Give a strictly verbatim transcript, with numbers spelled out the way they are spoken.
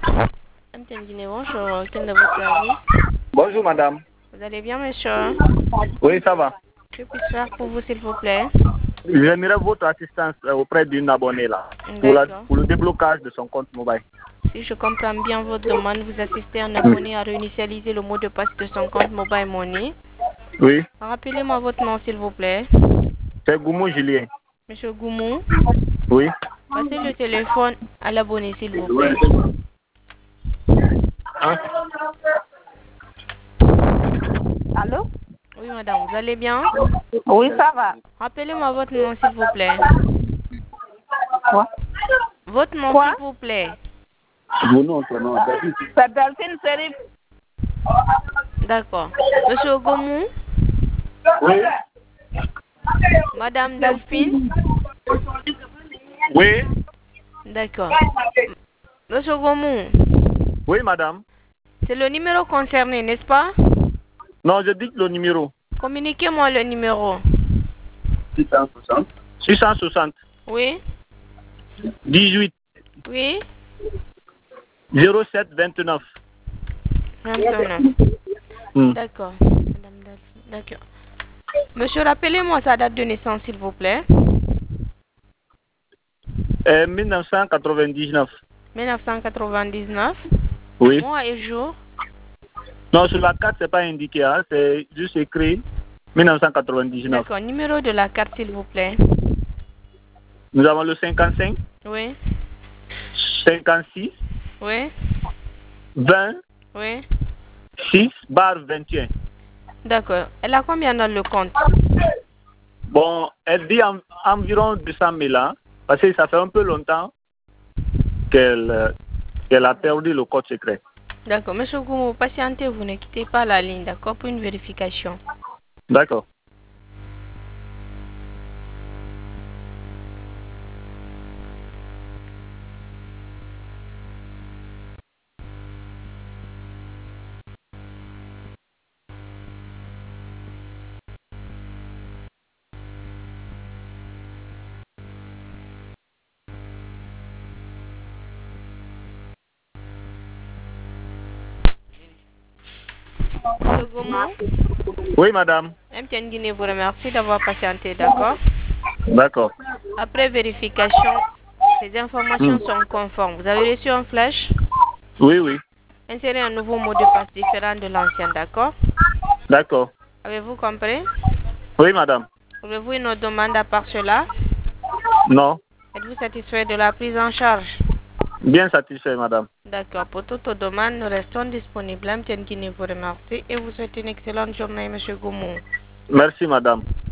M T N Guinée, bonjour. Quel est votre service? Bonjour madame. Vous allez bien, monsieur? Oui, ça va. Que puis-je faire pour vous, s'il vous plaît? J'aimerais votre assistance euh, auprès d'une abonnée là, pour, la- D'accord. pour le déblocage de son compte mobile. Si je comprends bien votre demande, vous assistez un abonné à réinitialiser le mot de passe de son compte Mobile Money. Oui, Rappelez-moi votre nom, s'il vous plaît. c'est Goumou Julien. Monsieur Goumou, Oui. passez le téléphone à l'abonné, s'il vous plaît. Hein? Allô? Oui, madame, vous allez bien? Oui, ça va. Rappelez-moi votre nom, s'il vous plaît. Quoi? Votre nom, Quoi? s'il vous plaît. Mon nom, ton nom, David. C'est Delphine Serif. D'accord. Monsieur Goumou, Oui. madame Delphine. Oui. D'accord. Monsieur Goumou, Oui, madame. c'est le numéro concerné, n'est-ce pas? Non, je dis le numéro. Communiquez-moi le numéro. six cent soixante. six cent soixante. Oui? dix-huit. Oui? zéro sept vingt-neuf. vingt-neuf. Hmm. D'accord. Madame Delphine, d'accord. Monsieur, rappelez-moi sa date de naissance, s'il vous plaît. Euh, mille neuf cent quatre-vingt-dix-neuf. mille neuf cent quatre-vingt-dix-neuf. Oui. Mois et jour. Non, sur la carte, c'est pas indiqué, hein, c'est juste écrit mille neuf cent quatre-vingt-dix-neuf. D'accord. Numéro de la carte, s'il vous plaît. Nous avons le cinquante-cinq, Oui? cinquante-six, Oui? vingt, Oui? six, barre vingt et un. D'accord. Elle a combien dans le compte? Bon, elle dit en- environ deux cent mille ans, parce que ça fait un peu longtemps qu'elle euh, qu'elle a perdu le code secret. D'accord. Monsieur Goumou, patientez, vous ne quittez pas la ligne, d'accord, pour une vérification. D'accord. Monsieur Goumou, Oui, madame. M T N Guinée vous remercie d'avoir patienté, d'accord? D'accord. Après vérification, ces informations Hmm. sont conformes. Vous avez reçu un flash? Oui, oui. Insérez un nouveau mot de passe différent de l'ancien, d'accord? D'accord. Avez-vous compris? Oui, madame. Avez-vous une autre demande à part cela? Non. Êtes-vous satisfait de la prise en charge? Bien satisfait, madame. D'accord. Pour toute demande, nous restons disponibles. M T N Guinée vous remercie et vous souhaite une excellente journée, Monsieur Goumou. Merci, madame.